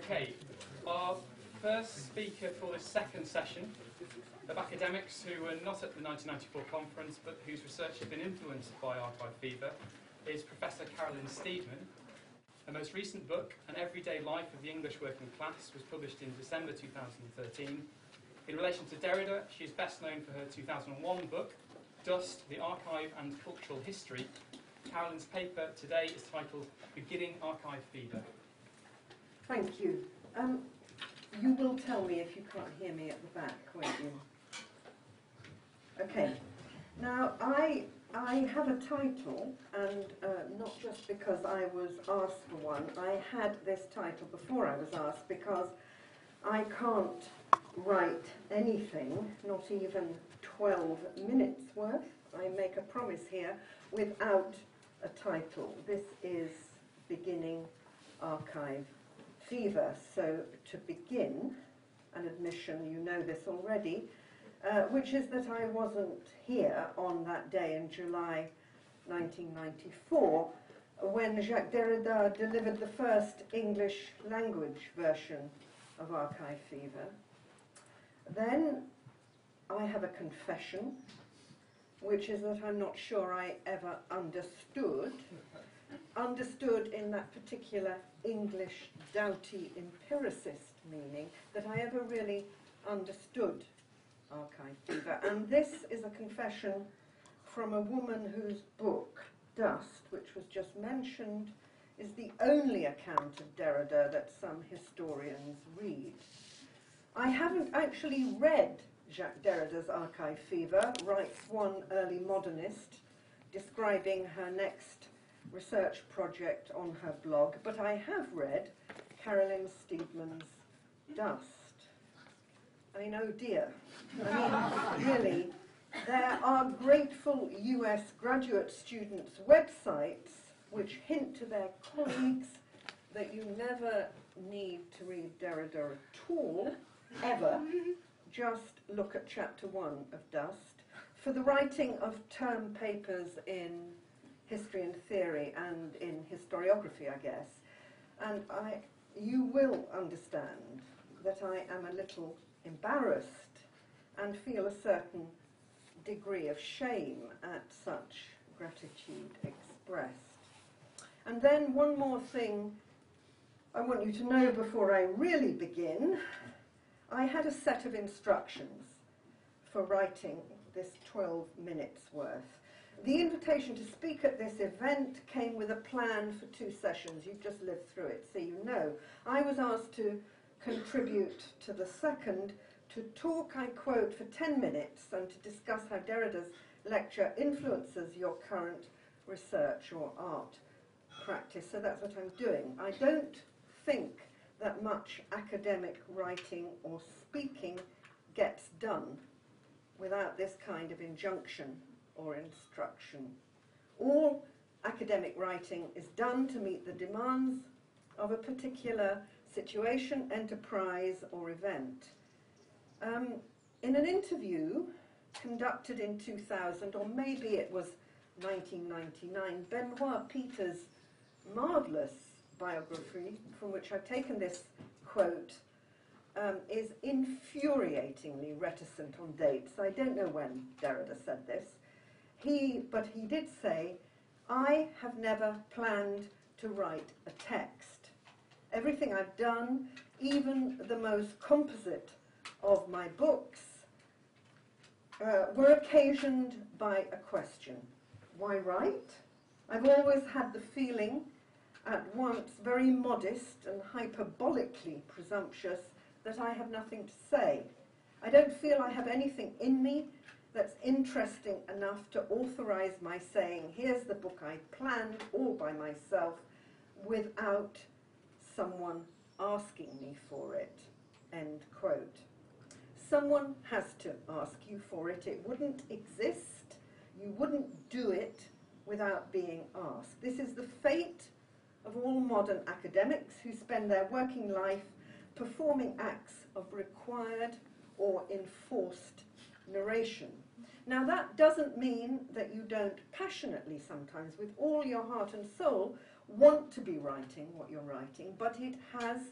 Okay, our first speaker for this second session of academics who were not at the 1994 conference but whose research has been influenced by archive fever is Professor Carolyn Steedman. Her most recent book, An Everyday Life of the English Working Class, was published in December 2013. In relation to Derrida, she is best known for her 2001 book, Dust, the Archive and Cultural History. Carolyn's paper today is titled Beginning Archive Fever. Thank you. You will tell me if you can't hear me at the back, won't you? Okay. Now, I have a title, and not just because I was asked for one. I had this title before I was asked because I can't write anything, not even 12 minutes worth. I make a promise here without a title. This is Beginning Archive Fever. So to begin, an admission, you know this already, which is that I wasn't here on that day in July 1994 when Jacques Derrida delivered the first English language version of Archive Fever. Then I have a confession, which is that I'm not sure I ever understood in that particular English doughty empiricist meaning, that I ever really understood Archive Fever. And this is a confession from a woman whose book, Dust, which was just mentioned, is the only account of Derrida that some historians read. I haven't actually read Jacques Derrida's Archive Fever, writes one early modernist, describing her next research project on her blog, but I have read Carolyn Steedman's Dust. I mean, oh dear. I mean, really, there are grateful US graduate students' websites which hint to their colleagues that you never need to read Derrida at all, ever. Just look at chapter 1 of Dust. For the writing of term papers in history and theory and in historiography, I guess. And you will understand that I am a little embarrassed and feel a certain degree of shame at such gratitude expressed. And then one more thing I want you to know before I really begin. I had a set of instructions for writing this 12 minutes worth. The invitation to speak at this event came with a plan for 2 sessions. You've just lived through it, so you know. I was asked to contribute to the second, to talk, I quote, for 10 minutes and to discuss how Derrida's lecture influences your current research or art practice. So that's what I'm doing. I don't think that much academic writing or speaking gets done without this kind of injunction or instruction. All academic writing is done to meet the demands of a particular situation, enterprise, or event. In an interview conducted in 2000, or maybe it was 1999, Benoit Peter's marvellous biography, from which I've taken this quote, is infuriatingly reticent on dates. I don't know when Derrida said this. But he did say, I have never planned to write a text. Everything I've done, even the most composite of my books, were occasioned by a question. Why write? I've always had the feeling, at once very modest and hyperbolically presumptuous, that I have nothing to say. I don't feel I have anything in me that's interesting enough to authorize my saying, here's the book I planned all by myself, without someone asking me for it, end quote. Someone has to ask you for it. It wouldn't exist. You wouldn't do it without being asked. This is the fate of all modern academics who spend their working life performing acts of required or enforced narration. Now that doesn't mean that you don't passionately sometimes, with all your heart and soul, want to be writing what you're writing, but it has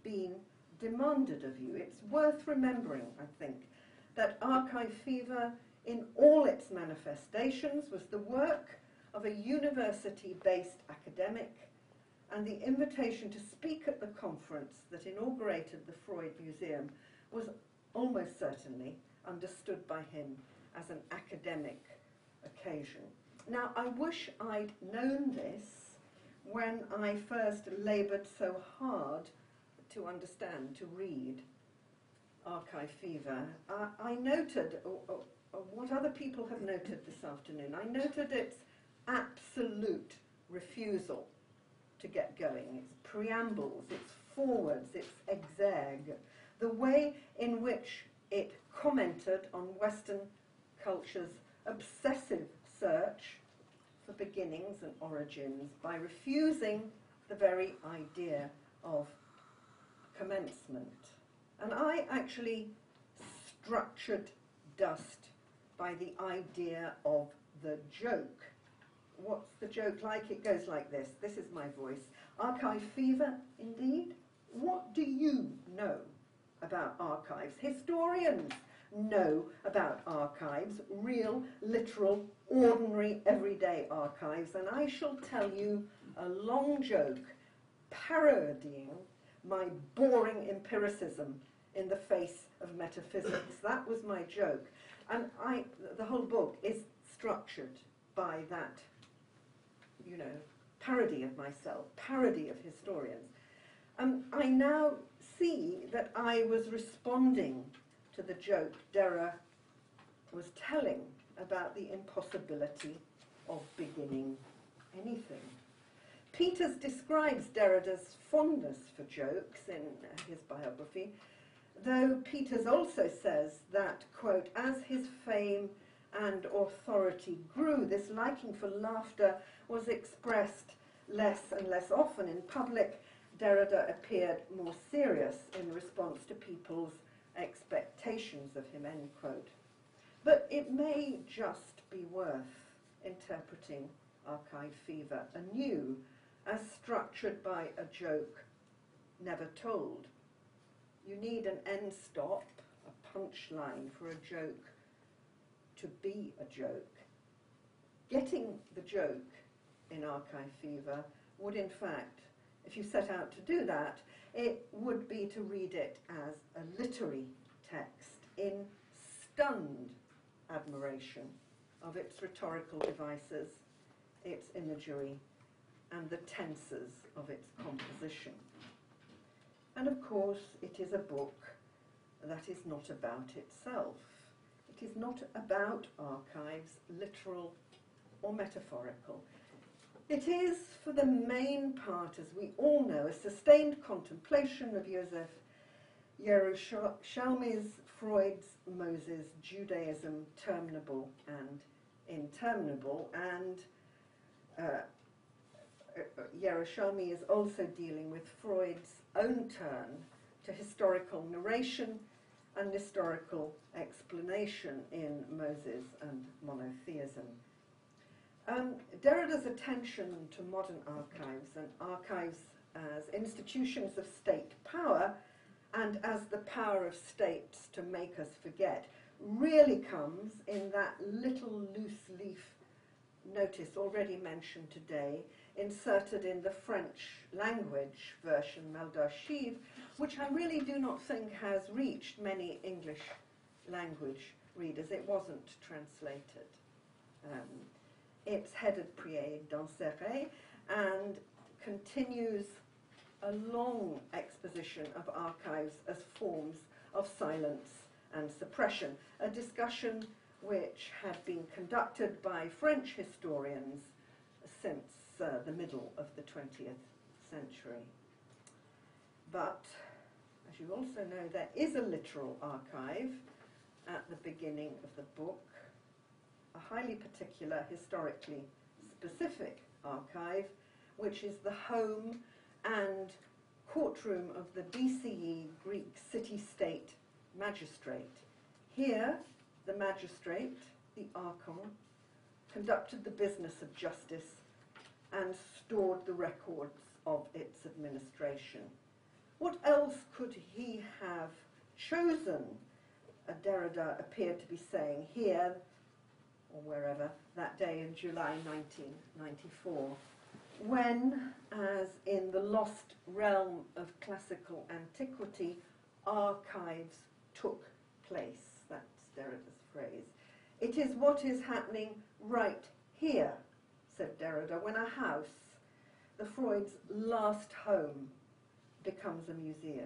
been demanded of you. It's worth remembering, I think, that Archive Fever, in all its manifestations, was the work of a university-based academic, and the invitation to speak at the conference that inaugurated the Freud Museum was almost certainly understood by him as an academic occasion. Now, I wish I'd known this when I first laboured so hard to understand, to read Archive Fever. I noted what other people have noted this afternoon. I noted its absolute refusal to get going, its preambles, its forwards, its exergue, the way in which it commented on Western culture's obsessive search for beginnings and origins by refusing the very idea of commencement. And I actually structured Dust by the idea of the joke. What's the joke like? It goes like this. This is my voice. Archive Fever, indeed? What do you know about archives? Historians know about archives, real, literal, ordinary, everyday archives, and I shall tell you a long joke parodying my boring empiricism in the face of metaphysics. That was my joke. And the whole book is structured by that, you know, parody of myself, parody of historians. I now see that I was responding to the joke Derrida was telling about the impossibility of beginning anything. Peters describes Derrida's fondness for jokes in his biography, though Peters also says that, quote, as his fame and authority grew, this liking for laughter was expressed less and less often in public. Derrida appeared more serious in response to people's expectations of him, end quote. But it may just be worth interpreting Archive Fever anew as structured by a joke never told. You need an end stop, a punchline for a joke to be a joke. Getting the joke in Archive Fever would, in fact, if you set out to do that, it would be to read it as a literary text in stunned admiration of its rhetorical devices, its imagery, and the tenses of its composition. And of course, it is a book that is not about itself. It is not about archives, literal or metaphorical. It is, for the main part, as we all know, a sustained contemplation of Joseph Yerushalmi's Freud's Moses, Judaism, terminable and interminable, and Yerushalmi is also dealing with Freud's own turn to historical narration and historical explanation in Moses and monotheism. Derrida's attention to modern archives and archives as institutions of state power and as the power of states to make us forget really comes in that little loose leaf notice already mentioned today, inserted in the French language version, Mal d'Archives, which I really do not think has reached many English language readers. It wasn't translated. It's headed Prier d'Anceret and continues a long exposition of archives as forms of silence and suppression, a discussion which had been conducted by French historians since the middle of the 20th century. But, as you also know, there is a literal archive at the beginning of the book, a highly particular, historically specific archive, which is the home and courtroom of the BCE Greek city-state magistrate. Here, the magistrate, the archon, conducted the business of justice and stored the records of its administration. What else could he have chosen? Derrida appeared to be saying here, or wherever, that day in July 1994, when, as in the lost realm of classical antiquity, archives took place. That's Derrida's phrase. It is what is happening right here, said Derrida, when a house, the Freud's last home, becomes a museum.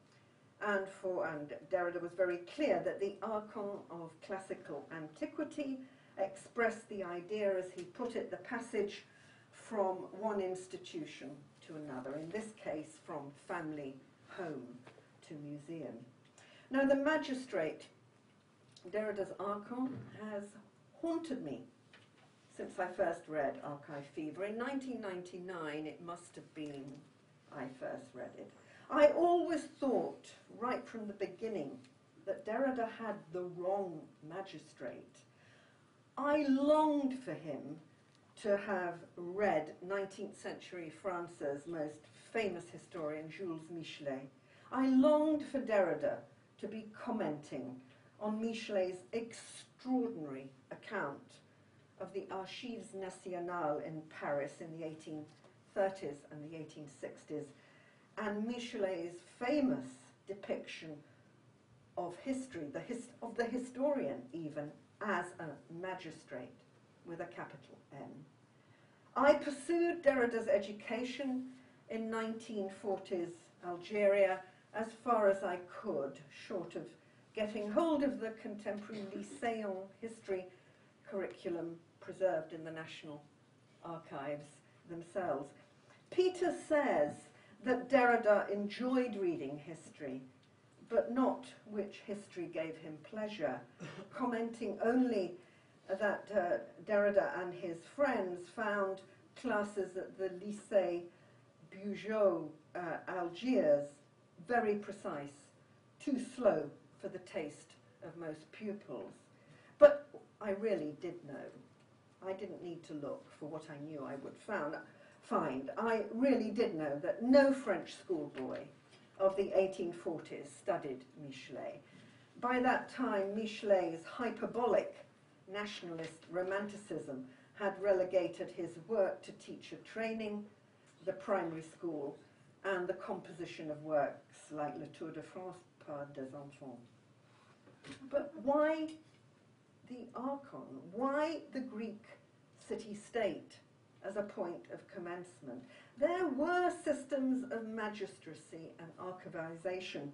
And Derrida was very clear that the archon of classical antiquity expressed the idea, as he put it, the passage from one institution to another, in this case from family home to museum. Now the magistrate, Derrida's archon, has haunted me since I first read Archive Fever. In 1999, it must have been I first read it. I always thought, right from the beginning, that Derrida had the wrong magistrate. I longed for him to have read 19th century France's most famous historian, Jules Michelet. I longed for Derrida to be commenting on Michelet's extraordinary account of the Archives Nationales in Paris in the 1830s and the 1860s, and Michelet's famous depiction of history, of the historian even, as a magistrate with a capital M. I pursued Derrida's education in 1940s Algeria as far as I could, short of getting hold of the contemporary lycéen history curriculum preserved in the National Archives themselves. Peter says that Derrida enjoyed reading history, but not which history gave him pleasure, commenting only that Derrida and his friends found classes at the Lycée Bugeaud, Algiers, very precise, too slow for the taste of most pupils. But I really did know. I didn't need to look for what I knew I would find. I really did know that no French schoolboy of the 1840s studied Michelet. By that time, Michelet's hyperbolic nationalist romanticism had relegated his work to teacher training, the primary school, and the composition of works like Le Tour de France par des enfants. But why the archon? Why the Greek city-state as a point of commencement? There were systems of magistracy and archivization.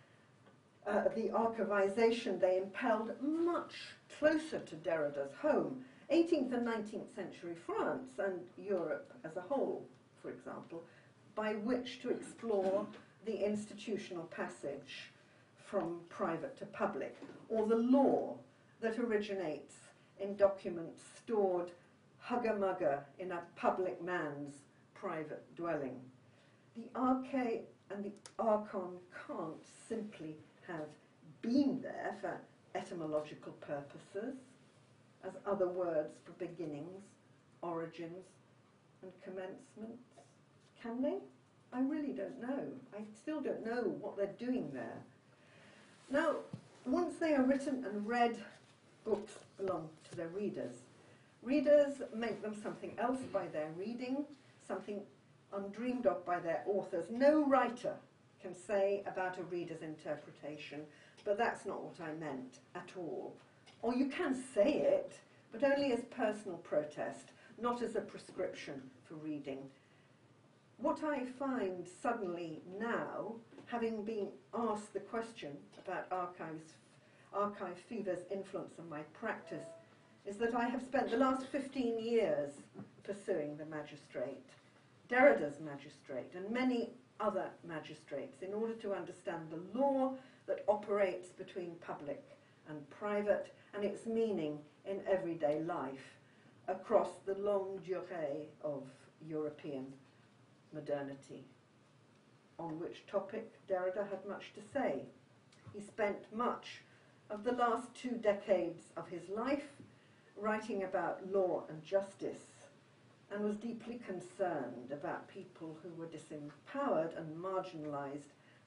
The archivization they impelled much closer to Derrida's home, 18th and 19th century France and Europe as a whole, for example, by which to explore the institutional passage from private to public, or the law that originates in documents stored hugger-mugger in a public man's private dwelling. The arche and the archon can't simply have been there for etymological purposes, as other words for beginnings, origins, and commencements. Can they? I really don't know. I still don't know what they're doing there. Now, once they are written and read, books belong to their readers. Readers make them something else by their reading, something undreamed of by their authors. No writer can say about a reader's interpretation, but that's not what I meant at all. Or you can say it, but only as personal protest, not as a prescription for reading. What I find suddenly now, having been asked the question about Archive Fever's influence on my practice, is that I have spent the last 15 years pursuing the magistrate, Derrida's magistrate, and many other magistrates, in order to understand the law that operates between public and private and its meaning in everyday life across the longue durée of European modernity, on which topic Derrida had much to say. He spent much of the last 2 decades of his life writing about law and justice, and was deeply concerned about people who were disempowered and marginalized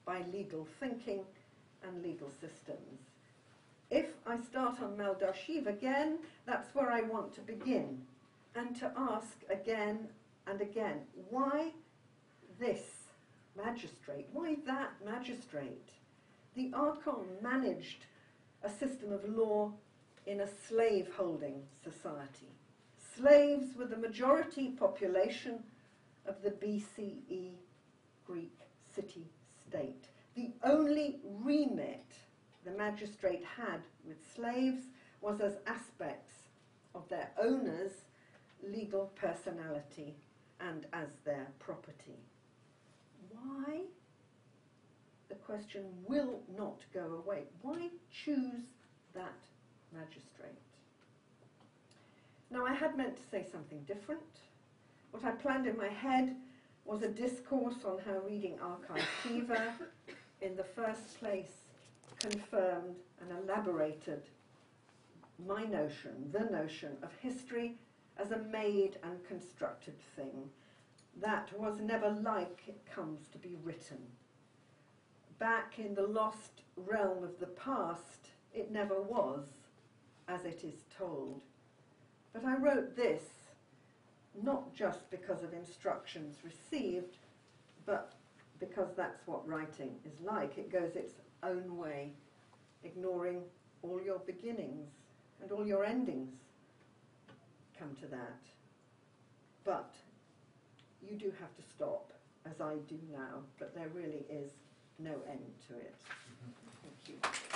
by legal thinking and legal systems. If I start on Maldashiv again, that's where I want to begin, and to ask again and again, why this magistrate? Why that magistrate? The Archon managed a system of law in a slave-holding society. Slaves were the majority population of the BCE Greek city-state. The only remit the magistrate had with slaves was as aspects of their owners' legal personality and as their property. Why? The question will not go away. Why choose that magistrate? Now, I had meant to say something different. What I planned in my head was a discourse on how reading Archive Fever, in the first place, confirmed and elaborated my notion, the notion of history as a made and constructed thing that was never like it comes to be written. Back in the lost realm of the past, it never was as it is told. But I wrote this not just because of instructions received, but because that's what writing is like. It goes its own way, ignoring all your beginnings and all your endings come to that. But you do have to stop, as I do now, but there really is no end to it. Thank you.